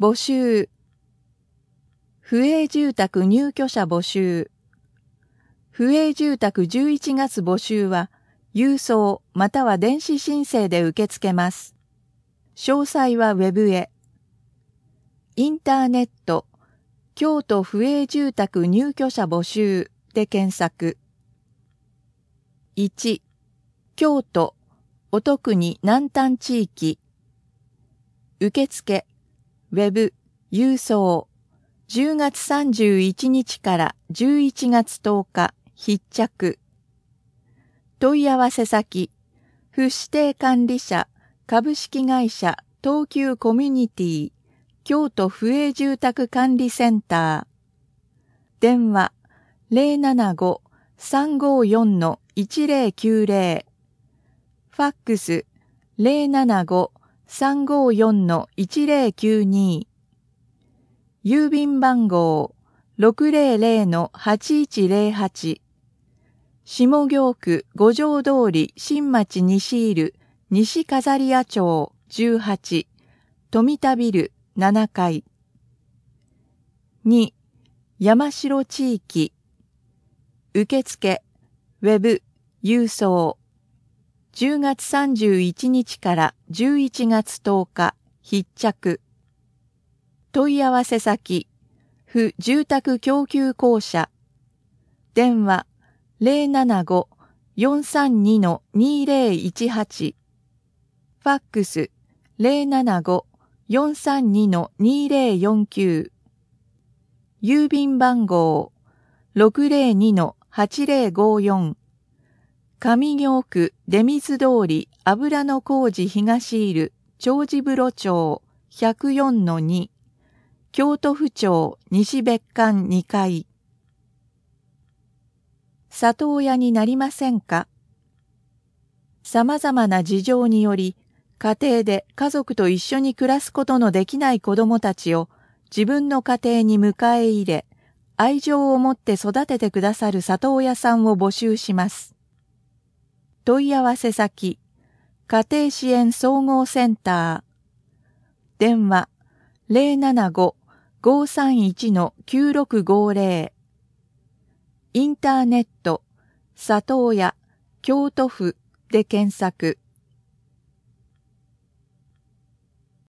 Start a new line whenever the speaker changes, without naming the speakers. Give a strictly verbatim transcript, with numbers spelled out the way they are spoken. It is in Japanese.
募集。不営住宅入居者募集。不営住宅じゅういちがつ募集は、郵送または電子申請で受け付けます。詳細はウェブへ。インターネット、京都不営住宅入居者募集で検索。いち、京都、音国南丹地域。受付、ウェブ、郵送。じゅうがつさんじゅういちにちからじゅういちがつとおか、必着。問い合わせ先、府指定管理者、株式会社東急コミュニティ、京都不営住宅管理センター。電話、ゼロななご さんごよん いちゼロきゅうゼロ。ファックス、ゼロななご さんごよん いちゼロきゅうに。郵便番号 ろくゼロゼロ はちいちゼロはち。下京区五条通り新町西入西飾屋町じゅうはち、富田ビルななかい。に、山城地域。受付、ウェブ、郵送。じゅうがつさんじゅういちにちからじゅういちがつとおか、必着。問い合わせ先、府住宅供給公社。電話、ゼロななご よんさんに にゼロいちはち。ファックス、ゼロななご よんさんに にゼロよんきゅう。郵便番号、ろくゼロに はちゼロごよん。上京区出水通り油の工事東入長治風呂町ひゃくよんのに。京都府庁西別館にかい。里親になりませんか？様々な事情により、家庭で家族と一緒に暮らすことのできない子どもたちを自分の家庭に迎え入れ、愛情を持って育ててくださる里親さんを募集します。問い合わせ先、家庭支援総合センター。電話、ゼロななご ごさんいち きゅうろくごゼロ。インターネット、里親、京都府で検索。